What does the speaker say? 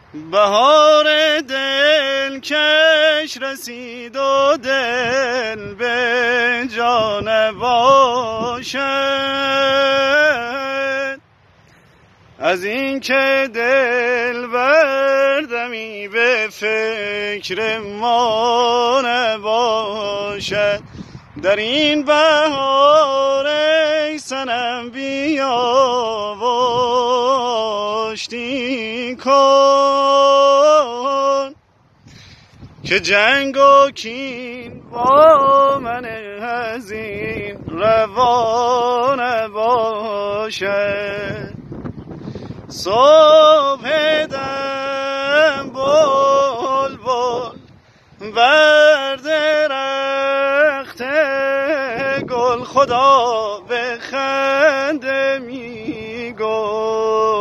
بهار دل کش رسید و دل به جان باشد، از این که دل بردمی به فکر ما نباشد. در این بهار ای صنم بیا و آشتی کن، که جنگ و کین با من از این روا نباشد. صبح دم بلبل بر درخت گل خدا به خنده می گفت،